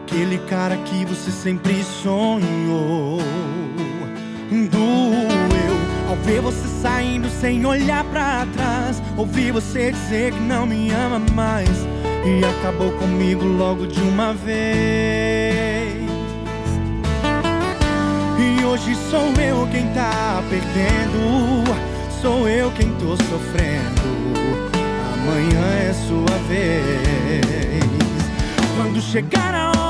aquele cara que você sempre sonhou. Doeu ao ver você saindo sem olhar pra trás. Ouvi você dizer que não me ama mais e acabou comigo logo de uma vez. E hoje sou eu quem tá perdendo, sou eu quem tô sofrendo. Amanhã é sua vez. Quando chegar a